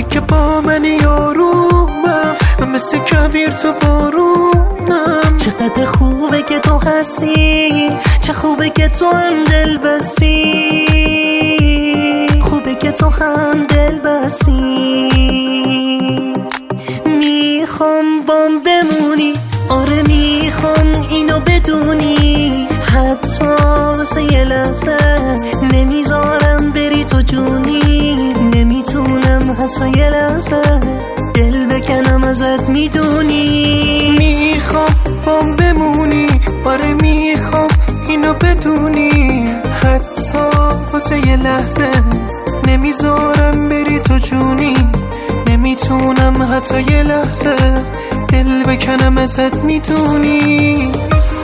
وقتی که با من یارومم، من مثل کویر تو بارونم. چقدر خوبه که تو هستی، چه خوبه که تو هم دل بستی، خوبه که تو هم دل بستی. میخوام بام بمونی، آره میخوام اینو بدونی، حتی واسه یه لحظه نمیذارم بری تو جونی. نمیتونم حتی یه لحظه دل بکنم ازت، میدونی. میخوام بام بمونی، آره میخوام اینو بدونی، حتی واسه یه لحظه نمیذارم بری تو جونی. نمیتونم حتی یه لحظه دل بکنم ازت، میدونی.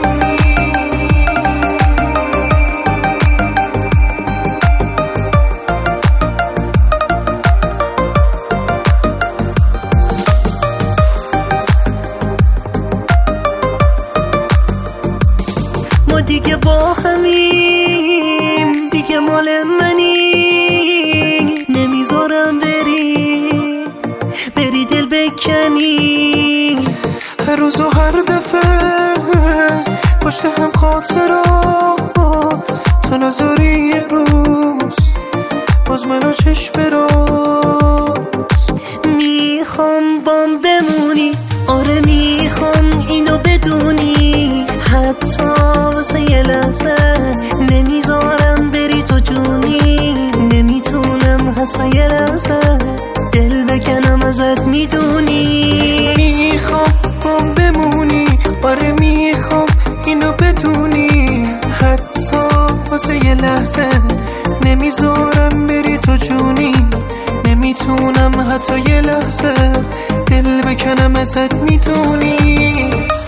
ما دیگه با همیم، دیگه مال منی. نمیذارم بری دل بکنی. هر روز و هر دفعه پشت هم خاطرات، تو نذاری یه روز باز منو چشم برات. میخوام بام بمونی، آره میخوام اینو بدونی، حتی واسه یه لحظه نمیذارم بری تو جونی. نمیتونم حتی یه لحظه دل بکنم ازت، میدونی. میخوام بام بمونی، آره میخوام اینو بدونی، حتی واسه یه لحظه نمیذارم بری تو جونی. نمیتونم حتی یه لحظه دل بکنم ازت، میدونی.